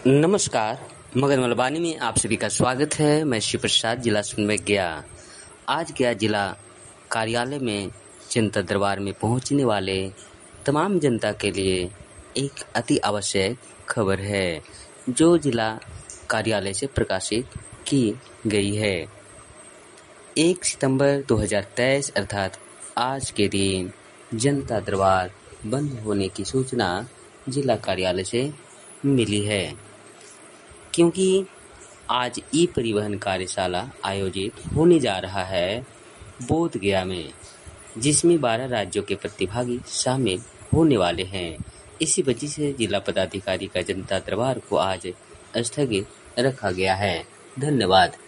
नमस्कार। मगध मलबानी में आप सभी का स्वागत है। मैं शिव प्रसाद, जिला सुनमेर गया। आज गया जिला कार्यालय में जनता दरबार में पहुंचने वाले तमाम जनता के लिए एक अति आवश्यक खबर है जो जिला कार्यालय से प्रकाशित की गई है। 1 सितंबर 2023 अर्थात आज के दिन जनता दरबार बंद होने की सूचना जिला कार्यालय से मिली है, क्योंकि आज ई परिवहन कार्यशाला आयोजित होने जा रहा है बोध गया में, जिसमें 12 राज्यों के प्रतिभागी शामिल होने वाले हैं। इसी वजह से जिला पदाधिकारी का जनता दरबार को आज स्थगित रखा गया है। धन्यवाद।